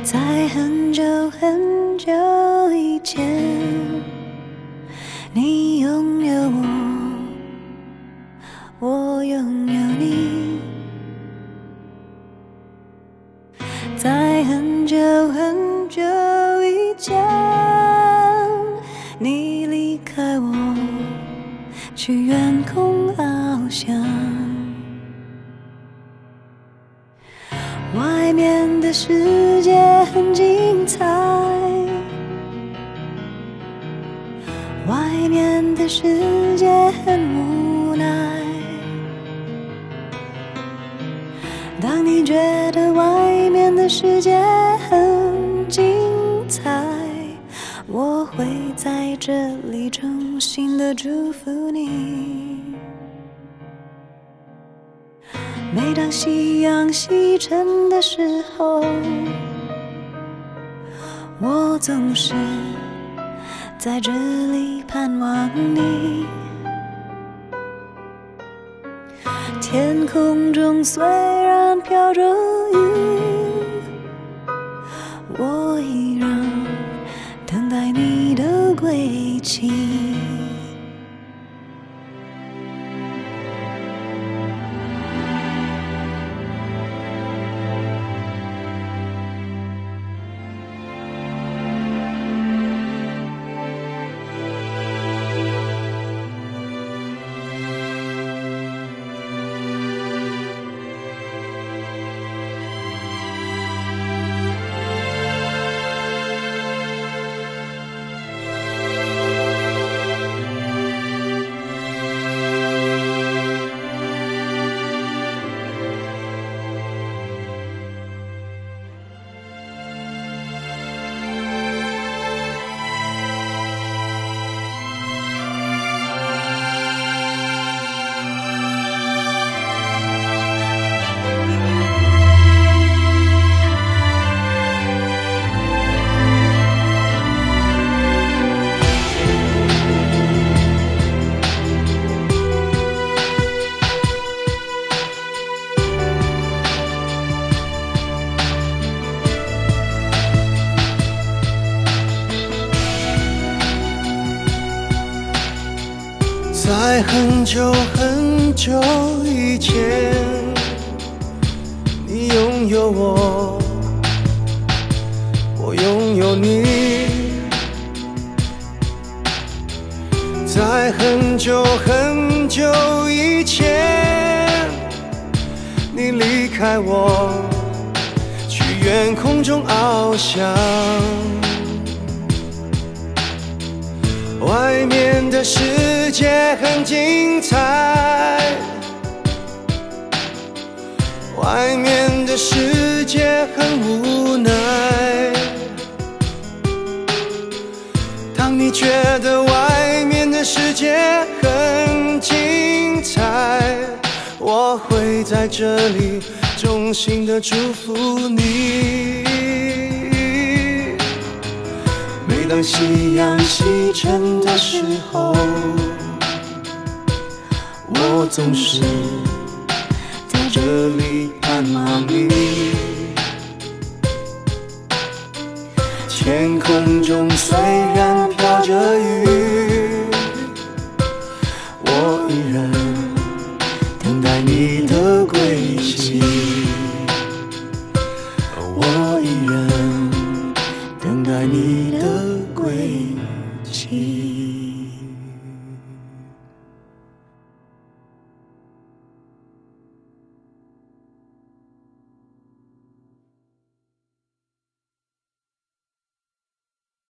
在很久很久以前，你拥有我，我拥有你。在很久很久以前，你离开我，去远空翱翔。外面的世界很精彩，外面的世界很无奈。当你觉得外面的世界很精彩，我会在这里衷心的祝福你。每当夕阳西沉的时候，我总是在这里盼望你。天空中虽然飘着雨，我依然等待你的归期。 在很久很久以前，你拥有我，我拥有你。在很久很久以前，你离开我，去远空中翱翔。外面的世界很精彩，外面的世界很无奈。当你觉得外面的世界很精彩，我会在这里衷心的祝福你。每当夕阳西沉的时候，我总是在这里盼望你。天空中虽然飘着雨，我依然等待你